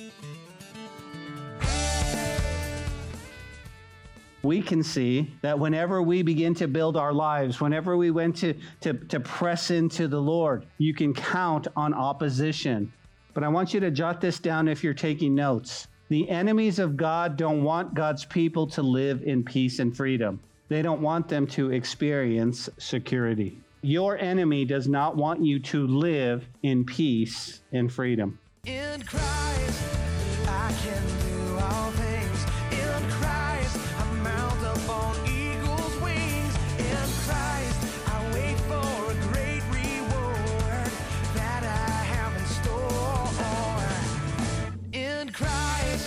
We can see that whenever we begin to build our lives, whenever we went to press into the Lord, you can count on opposition. But I want you to jot this down if you're taking notes. The enemies of God don't want God's people to live in peace and freedom. They don't want them to experience security. Your enemy does not want you to live in peace and freedom. In Christ, I can do all things. In Christ, I mount up on eagle's wings. In Christ, I wait for a great reward that I have in store. In Christ.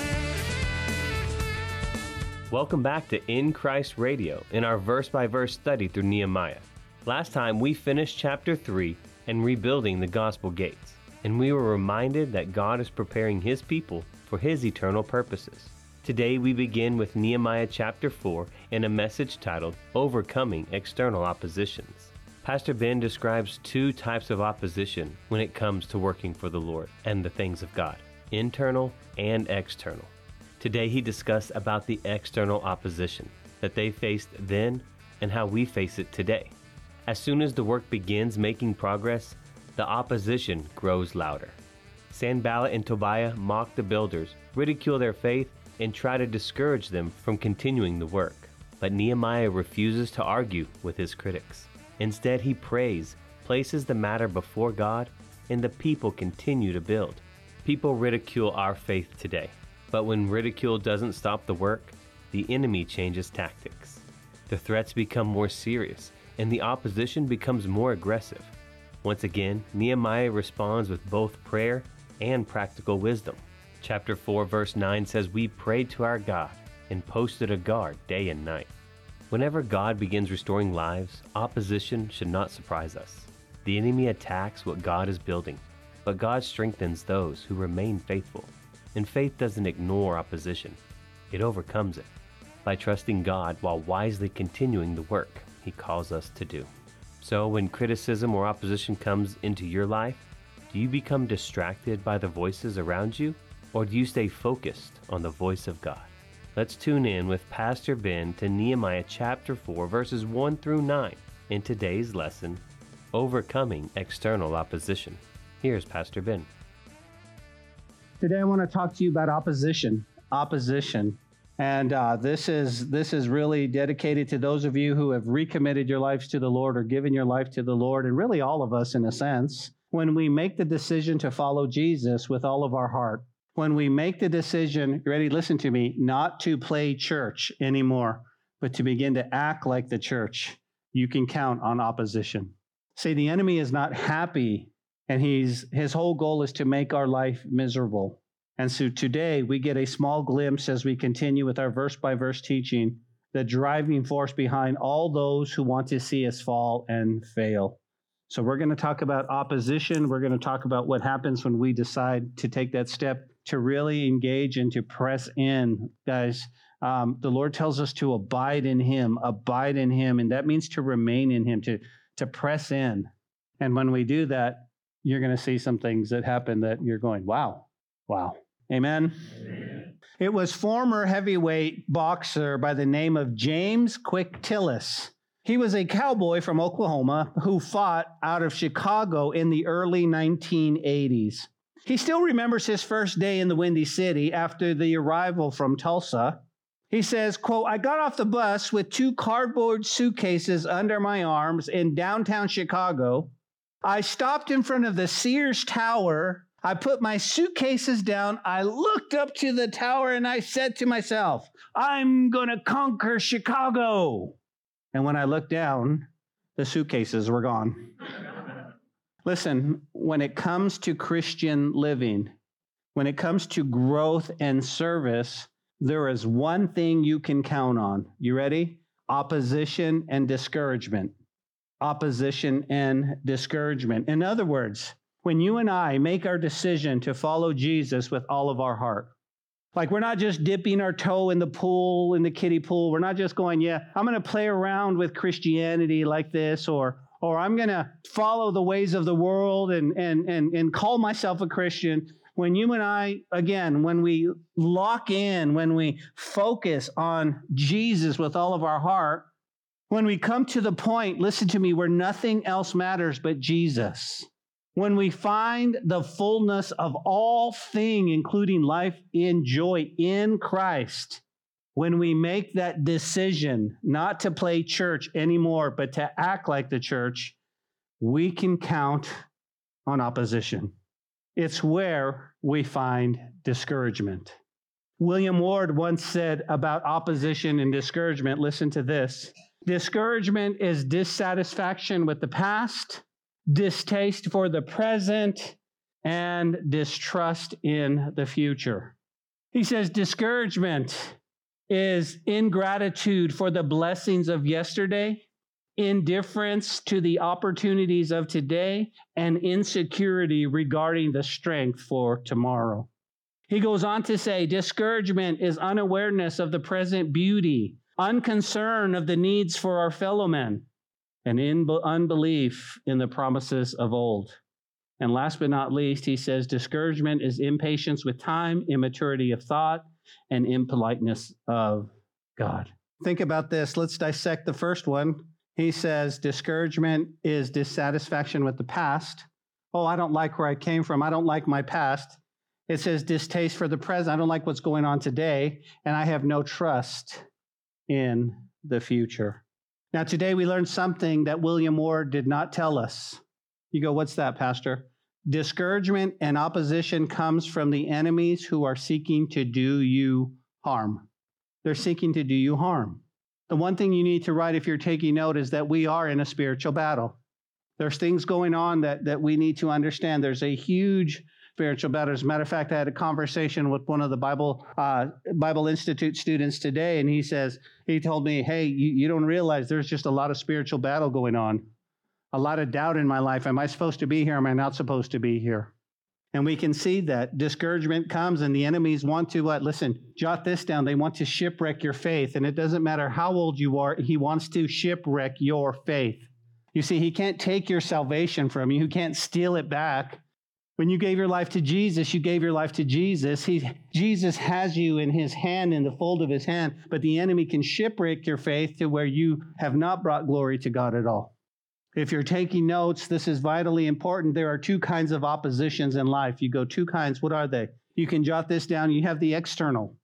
Welcome back to In Christ Radio in our verse-by-verse study through Nehemiah. Last time we finished chapter 3 and rebuilding the gospel gates, and we were reminded that God is preparing His people for His eternal purposes. Today we begin with Nehemiah chapter 4 in a message titled Overcoming External Oppositions. Pastor Ben describes two types of opposition when it comes to working for the Lord and the things of God, internal and external. Today he discussed about the external opposition that they faced then and how we face it today. As soon as the work begins making progress, the opposition grows louder. Sanballat and Tobiah mock the builders, ridicule their faith, and try to discourage them from continuing the work. But Nehemiah refuses to argue with his critics. Instead, he prays, places the matter before God, and the people continue to build. People ridicule our faith today, but when ridicule doesn't stop the work, the enemy changes tactics. The threats become more serious, and the opposition becomes more aggressive. Once again, Nehemiah responds with both prayer and practical wisdom. Chapter 4 verse 9 says, "We prayed to our God and posted a guard day and night." Whenever God begins restoring lives, opposition should not surprise us. The enemy attacks what God is building, but God strengthens those who remain faithful. And faith doesn't ignore opposition. It overcomes it by trusting God while wisely continuing the work He calls us to do. So when criticism or opposition comes into your life, do you become distracted by the voices around you, or do you stay focused on the voice of God? Let's tune in with Pastor Ben to Nehemiah chapter 4 verses 1 through 9 in today's lesson, Overcoming External Opposition. Here's Pastor Ben. Today I want to talk to you about opposition. And this is really dedicated to those of you who have recommitted your lives to the Lord or given your life to the Lord, and really all of us in a sense. When we make the decision to follow Jesus with all of our heart, when we make the decision, ready, listen to me, not to play church anymore, but to begin to act like the church, you can count on opposition. See, the enemy is not happy, and his whole goal is to make our life miserable. And so today we get a small glimpse as we continue with our verse-by-verse teaching, the driving force behind all those who want to see us fall and fail. So we're going to talk about opposition. We're going to talk about what happens when we decide to take that step to really engage and to press in. Guys, the Lord tells us to abide in Him, and that means to remain in Him, to press in. And when we do that, you're going to see some things that happen that you're going, wow. Amen? Amen. It was former heavyweight boxer by the name of James Quick Tillis. He was a cowboy from Oklahoma who fought out of Chicago in the early 1980s. He still remembers his first day in the Windy City after the arrival from Tulsa. He says, quote, "I got off the bus with 2 cardboard suitcases under my arms in downtown Chicago. I stopped in front of the Sears Tower. I put my suitcases down. I looked up to the tower and I said to myself, I'm going to conquer Chicago. And when I looked down, the suitcases were gone." Listen, when it comes to Christian living, when it comes to growth and service, there is one thing you can count on. You ready? Opposition and discouragement. Opposition and discouragement. In other words, when you and I make our decision to follow Jesus with all of our heart, like we're not just dipping our toe in the pool, in the kiddie pool. We're not just going, yeah, I'm going to play around with Christianity like this, or I'm going to follow the ways of the world and call myself a Christian. When you and I, again, when we lock in, when we focus on Jesus with all of our heart, when we come to the point, listen to me, where nothing else matters but Jesus, when we find the fullness of all thing, including life and joy in Christ, when we make that decision not to play church anymore, but to act like the church, we can count on opposition. It's where we find discouragement. William Ward once said about opposition and discouragement, listen to this. Discouragement is dissatisfaction with the past, distaste for the present, and distrust in the future. He says discouragement is ingratitude for the blessings of yesterday, indifference to the opportunities of today, and insecurity regarding the strength for tomorrow. He goes on to say, discouragement is unawareness of the present beauty, unconcern of the needs for our fellow men, and unbelief in the promises of old. And last but not least, he says, discouragement is impatience with time, immaturity of thought, and impoliteness of God. Think about this. Let's dissect the first one. He says discouragement is dissatisfaction with the past. Oh, I don't like where I came from. I don't like my past. It says distaste for the present. I don't like what's going on today, and I have no trust in the future. Now, today we learned something that William Ward did not tell us. You go, what's that, Pastor? Discouragement and opposition comes from the enemies who are seeking to do you harm. They're seeking to do you harm. The one thing you need to write if you're taking note is that we are in a spiritual battle. There's things going on that we need to understand. There's a huge spiritual battle. As a matter of fact, I had a conversation with one of the Bible Institute students today, and he told me, hey, you don't realize there's just a lot of spiritual battle going on. A lot of doubt in my life. Am I supposed to be here? Am I not supposed to be here? And we can see that discouragement comes and the enemies want to, listen, jot this down. They want to shipwreck your faith. And it doesn't matter how old you are. He wants to shipwreck your faith. You see, he can't take your salvation from you. He can't steal it back. When you gave your life to Jesus, you gave your life to Jesus. Jesus has you in his hand, in the fold of his hand. But the enemy can shipwreck your faith to where you have not brought glory to God at all. If you're taking notes, this is vitally important. There are two kinds of oppositions in life. You go two kinds. What are they? You can jot this down. You have the external.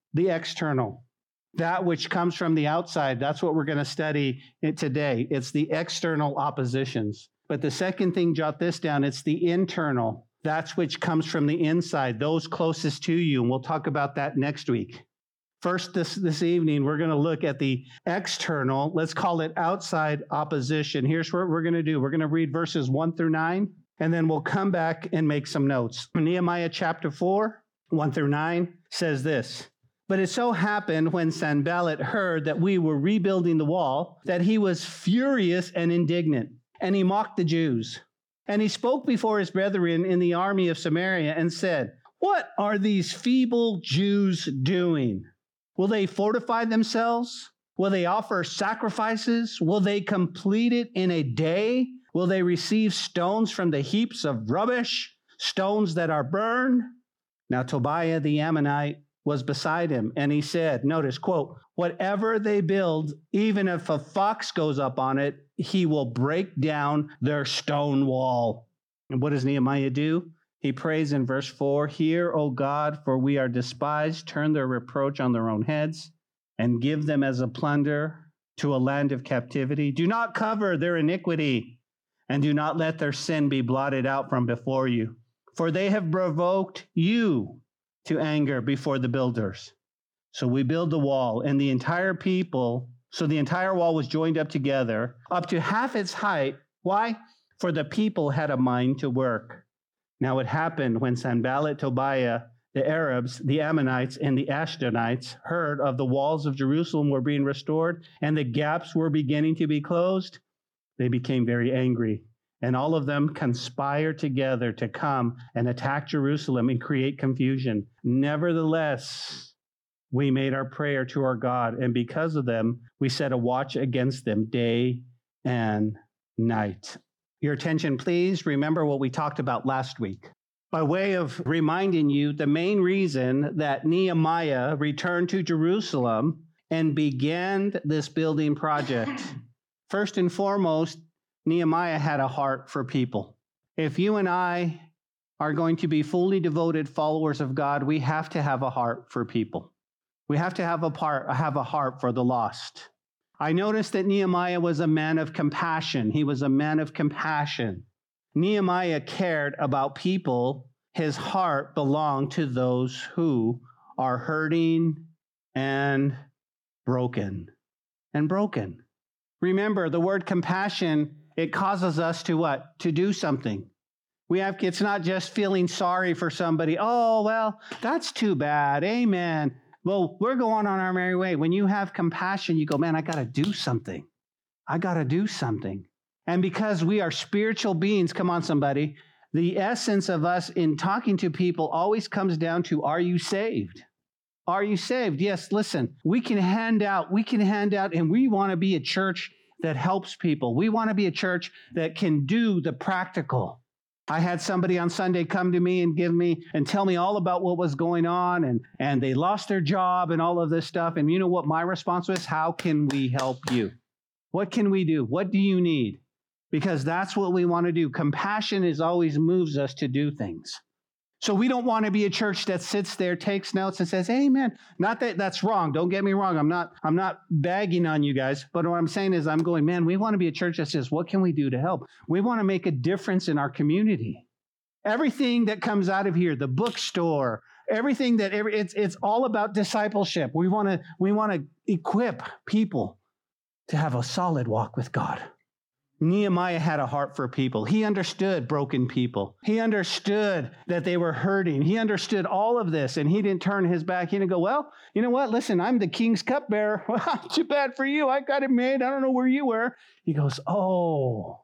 That which comes from the outside. That's what we're going to study today. It's the external oppositions. But the second thing, jot this down, it's the internal. That's which comes from the inside, those closest to you. And we'll talk about that next week. First, this evening, we're going to look at the external, let's call it outside opposition. Here's what we're going to do. We're going to read verses 1 through 9, and then we'll come back and make some notes. Nehemiah chapter 4, 1 through 9 says this, but it so happened when Sanballat heard that we were rebuilding the wall, that he was furious and indignant, and he mocked the Jews. And he spoke before his brethren in the army of Samaria and said, what are these feeble Jews doing? Will they fortify themselves? Will they offer sacrifices? Will they complete it in a day? Will they receive stones from the heaps of rubbish, stones that are burned? Now Tobiah the Ammonite was beside him, and he said, notice, quote, whatever they build, even if a fox goes up on it, he will break down their stone wall. And what does Nehemiah do? He prays in verse 4, hear, O God, for we are despised. Turn their reproach on their own heads and give them as a plunder to a land of captivity. Do not cover their iniquity and do not let their sin be blotted out from before you. For they have provoked you to anger before the builders. So we build the wall and the entire people. So the entire wall was joined up together up to half its height. Why? For the people had a mind to work. Now it happened when Sanballat, Tobiah, the Arabs, the Ammonites, and the Ashdodites heard of the walls of Jerusalem were being restored and the gaps were beginning to be closed, they became very angry. And all of them conspired together to come and attack Jerusalem and create confusion. Nevertheless, we made our prayer to our God, and because of them, we set a watch against them day and night. Your attention, please. Remember what we talked about last week. By way of reminding you, the main reason that Nehemiah returned to Jerusalem and began this building project, first and foremost, Nehemiah had a heart for people. If you and I are going to be fully devoted followers of God, we have to have a heart for people. We have to have a heart for the lost. I noticed that Nehemiah was a man of compassion. He was a man of compassion. Nehemiah cared about people. His heart belonged to those who are hurting and broken. Remember, the word compassion, it causes us to what? To do something. It's not just feeling sorry for somebody. Oh, well, that's too bad. Amen. Well, we're going on our merry way. When you have compassion, you go, man, I got to do something. And because we are spiritual beings, come on, somebody, the essence of us in talking to people always comes down to, are you saved? Are you saved? Yes, listen, we can hand out, and we want to be a church that helps people. We want to be a church that can do the practical. I had somebody on Sunday come to me and tell me all about what was going on, and they lost their job and all of this stuff. And you know what my response was? How can we help you? What can we do? What do you need? Because that's what we want to do. Compassion always moves us to do things. So we don't want to be a church that sits there, takes notes, and says, amen. Not that that's wrong. Don't get me wrong. I'm not bagging on you guys. But what I'm saying is I'm going, man, we want to be a church that says, what can we do to help? We want to make a difference in our community. Everything that comes out of here, the bookstore, it's all about discipleship. We want to equip people to have a solid walk with God. Nehemiah had a heart for people. He understood broken people. He understood that they were hurting. He understood all of this, and he didn't turn his back. He didn't go, well, you know what? Listen, I'm the king's cupbearer. Well, too bad for you. I got it made. I don't know where you were. He goes, oh,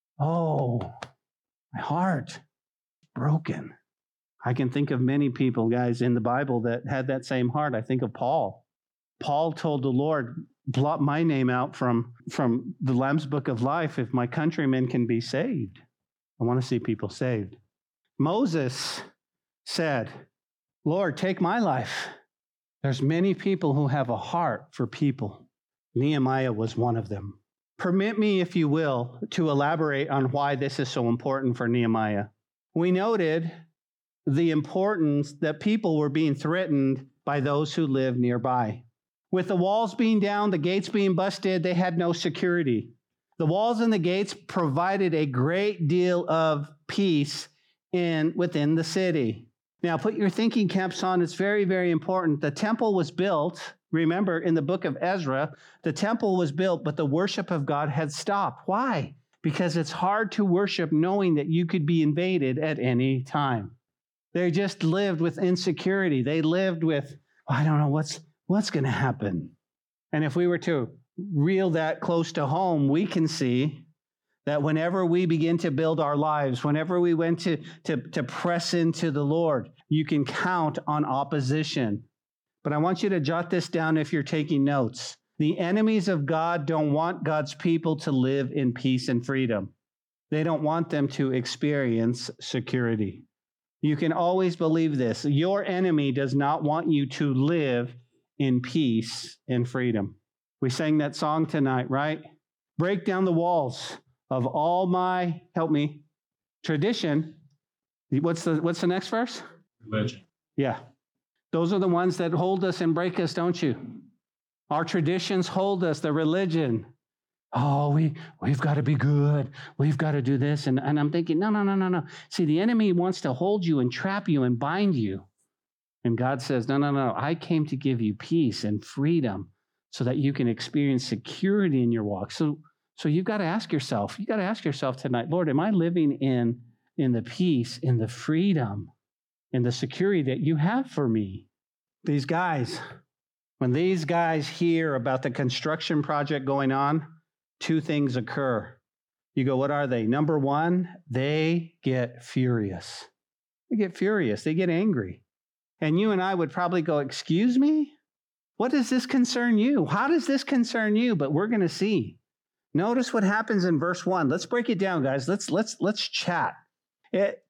my heart broken. I can think of many people, guys, in the Bible that had that same heart. I think of Paul. Paul told the Lord, blot my name out from the Lamb's Book of Life if my countrymen can be saved. I want to see people saved. Moses said, Lord, take my life. There's many people who have a heart for people. Nehemiah was one of them. Permit me, if you will, to elaborate on why this is so important for Nehemiah. We noted the importance that people were being threatened by those who lived nearby. With the walls being down, the gates being busted, they had no security. The walls and the gates provided a great deal of peace within the city. Now, put your thinking caps on. It's very, very important. The temple was built. Remember, in the book of Ezra, the temple was built, but the worship of God had stopped. Why? Because it's hard to worship knowing that you could be invaded at any time. They just lived with insecurity. They lived with, I don't know what's going to happen. And if we were to reel that close to home, we can see that whenever we begin to build our lives, whenever we went to press into the Lord, you can count on opposition. But I want you to jot this down if you're taking notes. The enemies of God don't want God's people to live in peace and freedom. They don't want them to experience security. You can always believe this. Your enemy does not want you to live in peace and freedom. We sang that song tonight, right? Break down the walls of all my, help me, tradition. What's the next verse? Religion. Yeah. Those are the ones that hold us and break us, don't you? Our traditions hold us, the religion. Oh, we've got to be good. We've got to do this. And I'm thinking, no. See, the enemy wants to hold you and trap you and bind you. And God says, no. I came to give you peace and freedom so that you can experience security in your walk. So you've got to ask yourself, tonight, Lord, am I living in the peace, in the freedom, in the security that you have for me? These guys, when these guys hear about the construction project going on, two things occur. You go, what are they? Number one, they get furious. They get angry. And you and I would probably go, excuse me? What does this concern you? How does this concern you? But we're going to see. Notice what happens in verse 1. Let's break it down, guys. Let's chat.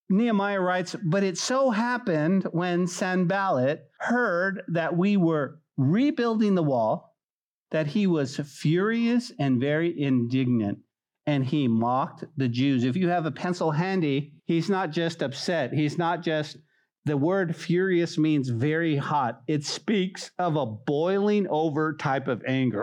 Nehemiah writes, but it so happened when Sanballat heard that we were rebuilding the wall, that he was furious and very indignant, and he mocked the Jews. If you have a pencil handy, he's not just upset. He's not just, the word furious means very hot. It speaks of a boiling over type of anger.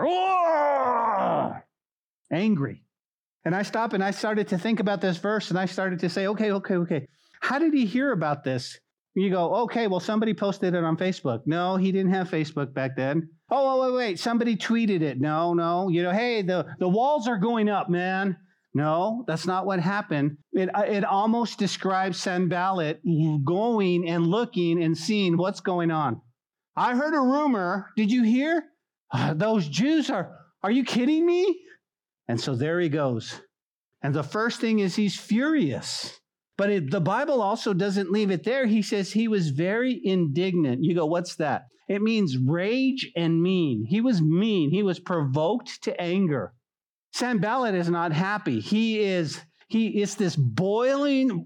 Oh! Angry. And I stopped and I started to think about this verse, and I started to say, okay. How did he hear about this? You go, okay, well, somebody posted it on Facebook. No, he didn't have Facebook back then. Oh, wait, somebody tweeted it. No, hey, the walls are going up, man. No, that's not what happened. It almost describes Sanballat going and looking and seeing what's going on. I heard a rumor. Did you hear? Those Jews are you kidding me? And so there he goes. And the first thing is he's furious. But the Bible also doesn't leave it there. He says he was very indignant. You go, what's that? It means rage and mean. He was mean. He was provoked to anger. Sanballat is not happy. He is this boiling.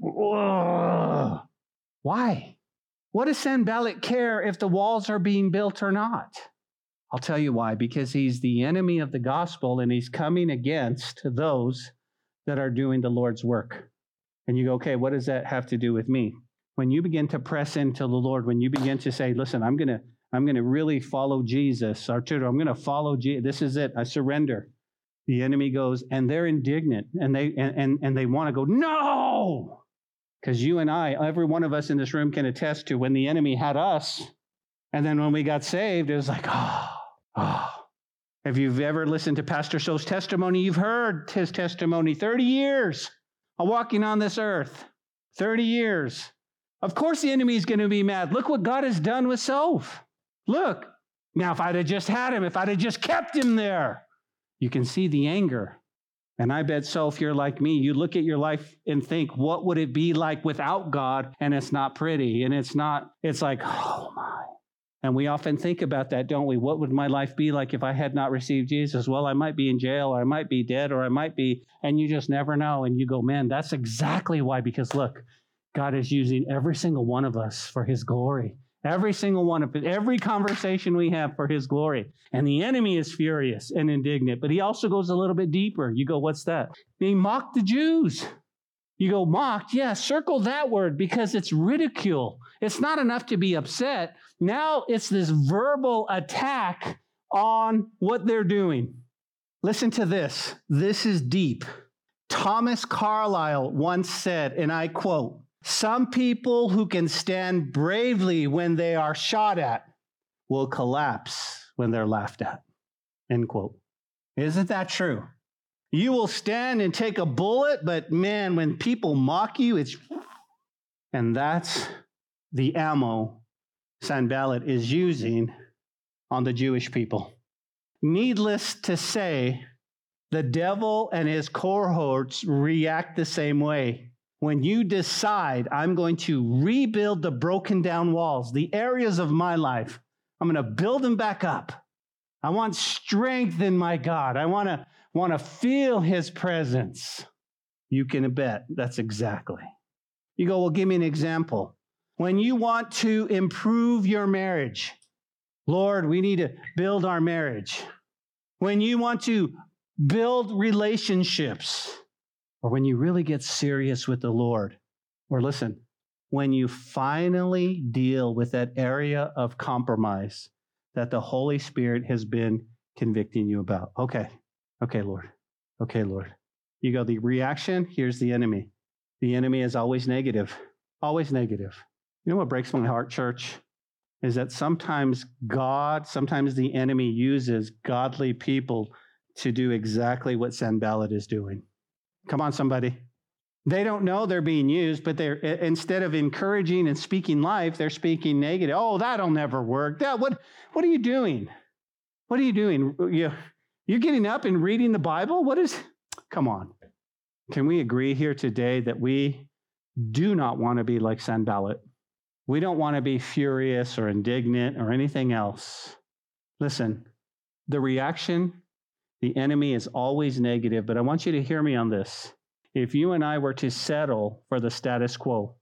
Ugh. Why? What does Sanballat care if the walls are being built or not? I'll tell you why. Because he's the enemy of the gospel, and he's coming against those that are doing the Lord's work. And you go, okay, what does that have to do with me? When you begin to press into the Lord, when you begin to say, listen, I'm going to really follow Jesus. Arturo, I'm going to follow Jesus. This is it. I surrender. The enemy goes, and they're indignant, and they want to go, no! Because you and I, every one of us in this room can attest to when the enemy had us, and then when we got saved, it was like, oh. If you've ever listened to Pastor So's testimony, you've heard his testimony, 30 years. Walking on this earth, 30 years. Of course the enemy is going to be mad. Look what God has done with Soph. Look. Now, if I'd have just had him, if I'd have just kept him there, you can see the anger. And I bet, Soph, you're like me. You look at your life and think, what would it be like without God? And it's not pretty. And it's like, oh my. And we often think about that, don't we? What would my life be like if I had not received Jesus? Well, I might be in jail, or I might be dead, or I might be, and you just never know. And you go, man, that's exactly why. Because look, God is using every single one of us for his glory. Every single one of it, every conversation we have for his glory. And the enemy is furious and indignant, but he also goes a little bit deeper. You go, what's that? He mocked the Jews. You go, mocked? Yeah, circle that word, because it's ridicule. It's not enough to be upset. Now it's this verbal attack on what they're doing. Listen to this. This is deep. Thomas Carlyle once said, and I quote, "Some people who can stand bravely when they are shot at will collapse when they're laughed at." End quote. Isn't that true? You will stand and take a bullet, but man, when people mock you, and that's the ammo Sanballat is using on the Jewish people. Needless to say, the devil and his cohorts react the same way. When you decide, I'm going to rebuild the broken down walls, the areas of my life, I'm going to build them back up. I want strength in my God. I want to feel his presence. You can bet that's exactly. You go, well, give me an example. When you want to improve your marriage, Lord, we need to build our marriage. When you want to build relationships, or when you really get serious with the Lord, or listen, when you finally deal with that area of compromise that the Holy Spirit has been convicting you about. Okay, Lord. You go, the reaction, here's the enemy. The enemy is always negative, always negative. You know what breaks my heart, church? Is that sometimes the enemy uses godly people to do exactly what Sanballat is doing. Come on, somebody. They don't know they're being used, but they're, instead of encouraging and speaking life, they're speaking negative. Oh, that'll never work. What are you doing? What are you doing? You're getting up and reading the Bible? Come on. Can we agree here today that we do not want to be like Sanballat? We don't want to be furious or indignant or anything else. Listen, the reaction, the enemy is always negative, but I want you to hear me on this. If you and I were to settle for the status quo,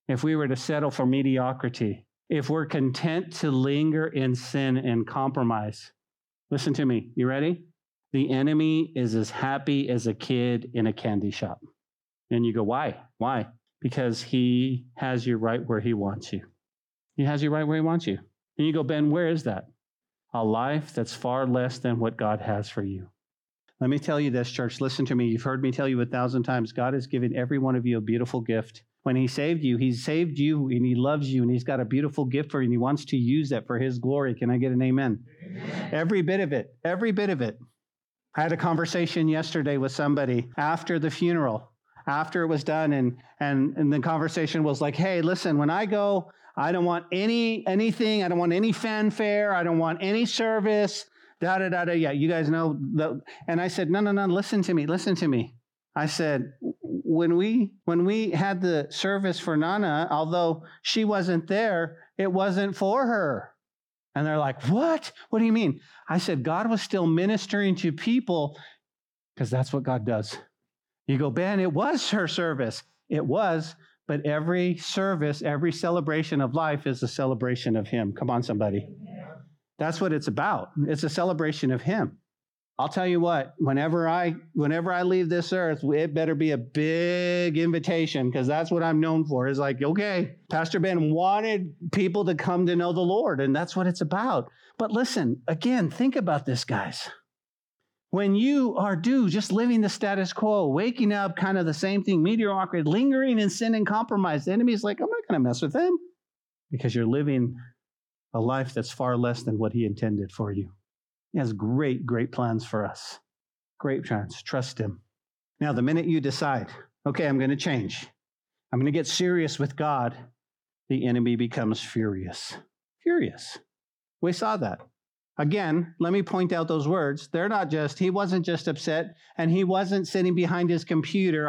if we were to settle for mediocrity, if we're content to linger in sin and compromise, listen to me. You ready? The enemy is as happy as a kid in a candy shop. And you go, why? Why? Because he has you right where he wants you. He has you right where he wants you. And you go, Ben, where is that? A life that's far less than what God has for you. Let me tell you this, church. Listen to me. You've heard me tell you 1,000 times. God has given every one of you a beautiful gift. When he saved you and he loves you and he's got a beautiful gift for you and he wants to use that for his glory. Can I get an amen? Amen. Every bit of it. Every bit of it. I had a conversation yesterday with somebody after the funeral, after it was done, and the conversation was like, hey, listen, when I go, I don't want anything. I don't want any fanfare. I don't want any service. Yeah, you guys know. And I said, no, listen to me. I said, when we had the service for Nana, although she wasn't there, it wasn't for her. And they're like, what? What do you mean? I said, God was still ministering to people because that's what God does. You go, Ben, it was her service. It was, but every service, every celebration of life is a celebration of him. Come on, somebody. That's what it's about. It's a celebration of him. I'll tell you what, whenever I leave this earth, it better be a big invitation because that's what I'm known for. It's like, okay, Pastor Ben wanted people to come to know the Lord, and that's what it's about. But listen, again, think about this, guys. When you are just living the status quo, waking up kind of the same thing, mediocrity, lingering in sin and compromise, the enemy's like, I'm not going to mess with them because you're living a life that's far less than what he intended for you. He has great, great plans for us. Great plans. Trust him. Now, the minute you decide, okay, I'm going to change. I'm going to get serious with God, the enemy becomes furious. Furious. We saw that. Again, let me point out those words. He wasn't just upset, and he wasn't sitting behind his computer,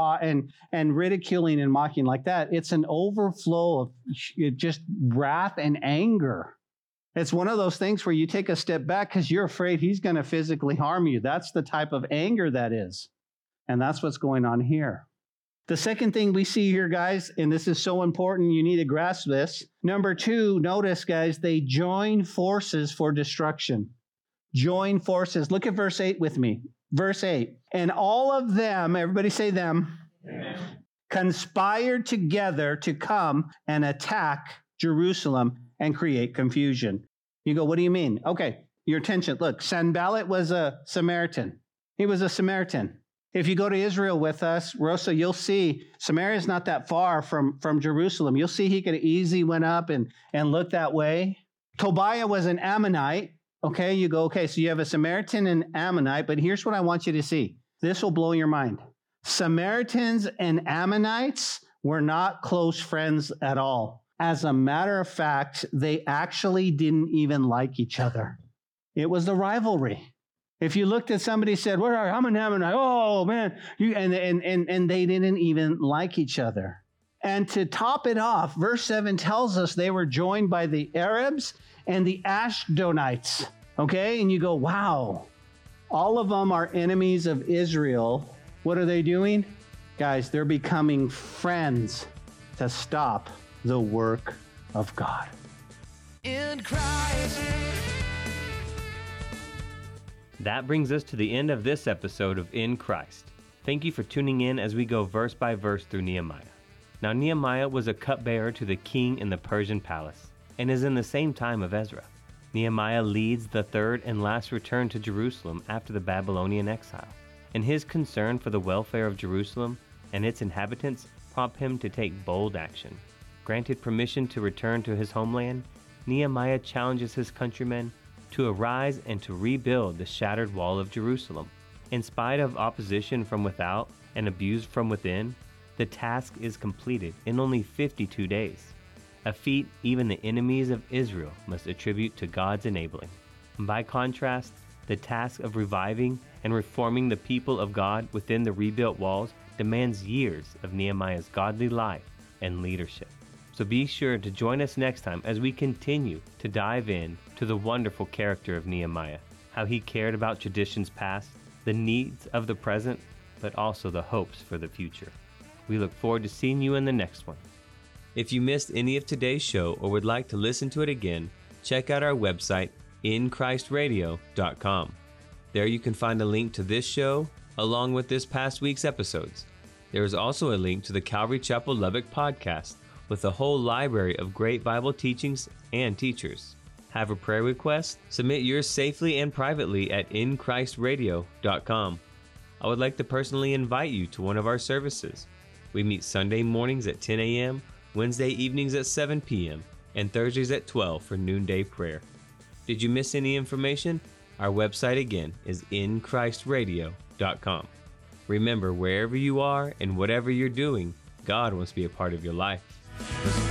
and ridiculing and mocking like that. It's an overflow of just wrath and anger. It's one of those things where you take a step back because you're afraid he's going to physically harm you. That's the type of anger that is. And that's what's going on here. The second thing we see here, guys, and this is so important, you need to grasp this. Number 2, notice, guys, they join forces for destruction. Join forces. Look at verse 8 with me. Verse 8. And all of them, everybody say them, amen, conspired together to come and attack Jerusalem and create confusion. You go, what do you mean? Okay, your attention. Look, Sanballat was a Samaritan. He was a Samaritan. If you go to Israel with us, Rosa, you'll see Samaria is not that far from Jerusalem. You'll see he could have easily went up and looked that way. Tobiah was an Ammonite. Okay, you go, okay, so you have a Samaritan and Ammonite, but here's what I want you to see. This will blow your mind. Samaritans and Ammonites were not close friends at all. As a matter of fact, they actually didn't even like each other. It was the rivalry. If you looked at somebody and said, "Where are you? I'm an Ammonite." Oh man, and they didn't even like each other. And to top it off, verse 7 tells us they were joined by the Arabs and the Ashdodites. Okay, and you go, wow, all of them are enemies of Israel. What are they doing? Guys, they're becoming friends to stop the work of God. In Christ. That brings us to the end of this episode of In Christ. Thank you for tuning in as we go verse by verse through Nehemiah. Now, Nehemiah was a cupbearer to the king in the Persian palace and is in the same time of Ezra. Nehemiah leads the third and last return to Jerusalem after the Babylonian exile, and his concern for the welfare of Jerusalem and its inhabitants prompt him to take bold action. Granted permission to return to his homeland, Nehemiah challenges his countrymen to arise and to rebuild the shattered wall of Jerusalem. In spite of opposition from without and abuse from within, the task is completed in only 52 days, a feat even the enemies of Israel must attribute to God's enabling. By contrast, the task of reviving and reforming the people of God within the rebuilt walls demands years of Nehemiah's godly life and leadership. So be sure to join us next time as we continue to dive in to the wonderful character of Nehemiah, how he cared about traditions past, the needs of the present, but also the hopes for the future. We look forward to seeing you in the next one. If you missed any of today's show or would like to listen to it again, check out our website, inchristradio.com. There you can find a link to this show, along with this past week's episodes. There is also a link to the Calvary Chapel Lubbock podcast, with a whole library of great Bible teachings and teachers. Have a prayer request? Submit yours safely and privately at inchristradio.com. I would like to personally invite you to one of our services. We meet Sunday mornings at 10 a.m., Wednesday evenings at 7 p.m., and Thursdays at 12 for noonday prayer. Did you miss any information? Our website again is inchristradio.com. Remember, wherever you are and whatever you're doing, God wants to be a part of your life.